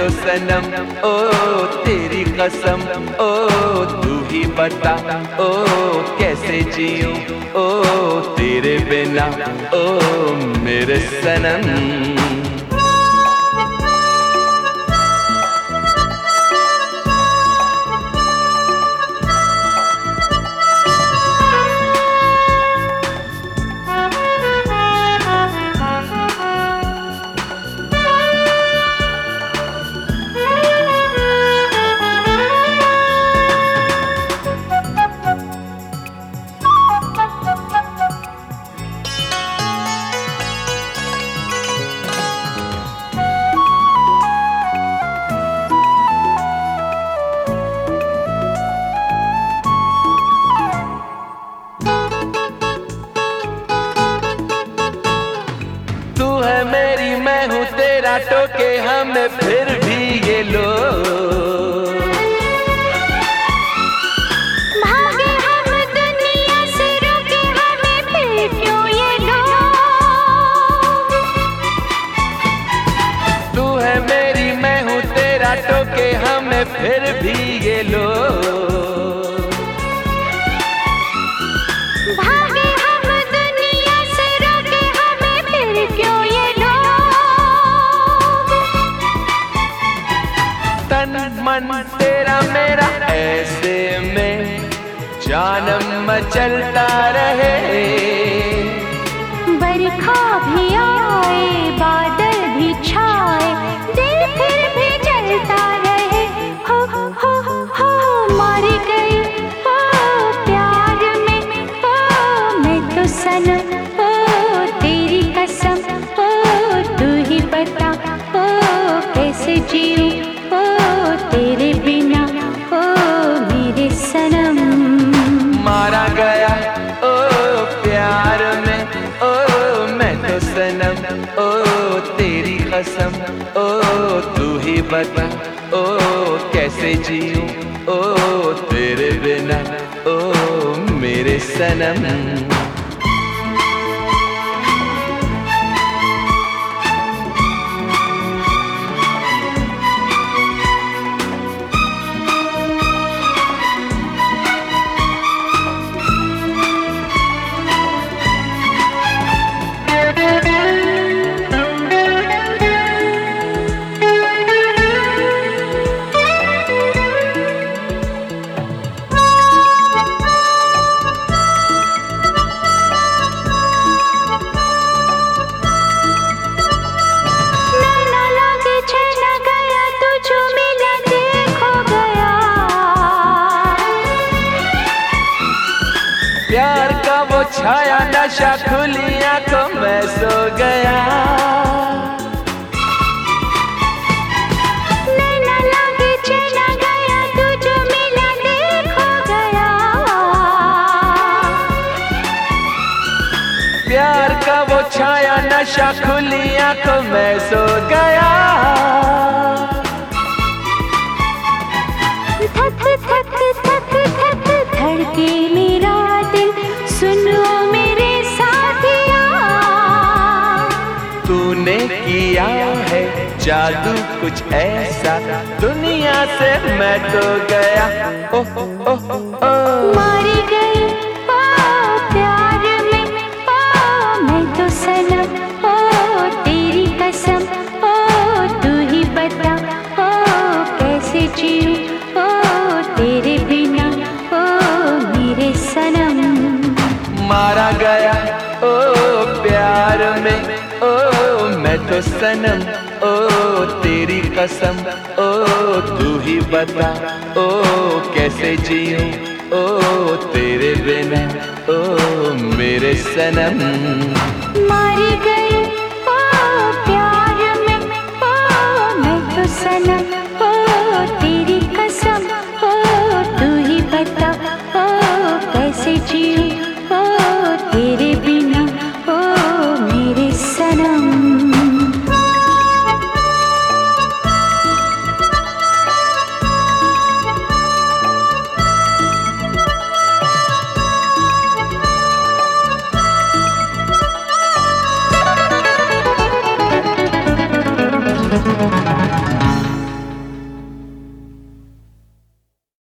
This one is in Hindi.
सनम, ओ तेरी कसम, ओ तू ही बता, ओ कैसे जीऊं, ओ तेरे बिना, ओ मेरे सनम। तू है मेरी, मैं हूँ तेरा, टोके हमें फिर भी ये लोग। भागे हम दुनिया से, रोके हमें फिर क्यों ये लोग। तू है मेरी, मैं हूँ तेरा, टोके हमें फिर भी ये लोग। भागे हम दुनिया से, रोके हमें फिर क्यों ये लोग। तन मन तेरा मेरा ऐसे में जानम मचलता रहे। बरखा भी आए, बादल भी छाए, दिल फिर भी जलता रहे। हो मारी गई हो प्यार में, हो मैं तो सनम, हो तेरी कसम, हो तू ही बता, हो कैसे जीऊं, हो तेरे बिना, हो मेरे सनम। मारा गया ओ प्यार में, ओ मैं तो सनम, ओ तेरी कसम, ओ तू ही बता, ओ कैसे जीऊं, ओ तेरे बिना, ओ मेरे सनम। प्यार का वो छाया नशा, खुली आंखों में सो गया। नैना लागे चला गया, तू जो मिला दिल खो गया। प्यार का वो छाया नशा, खुली आंखों में सो गया। थक थक थक थक धड़के मेरा दिल, सुनो मेरे साथिया। तूने किया है जादू कुछ ऐसा, दुनिया से मैं तो गया। ओह ओह ओह मारी गई ओ प्यार में, ओ मैं तो सनम, ओ तेरी कसम, ओ तू ही बता, ओ कैसे जीऊं, ओ तेरे बिना, ओ मेरे सनम। मारा गया ओ प्यार में, ओ मैं तो सनम, ओ तेरी कसम, ओ तू ही बता, ओ कैसे जीऊं, ओ तेरे बिना, ओ मेरे सनम। मारी गई ओ प्यार में, ओ मैं तो सनम, ओ तेरी कसम, ओ तू ही बता, ओ कैसे जीऊं, ओ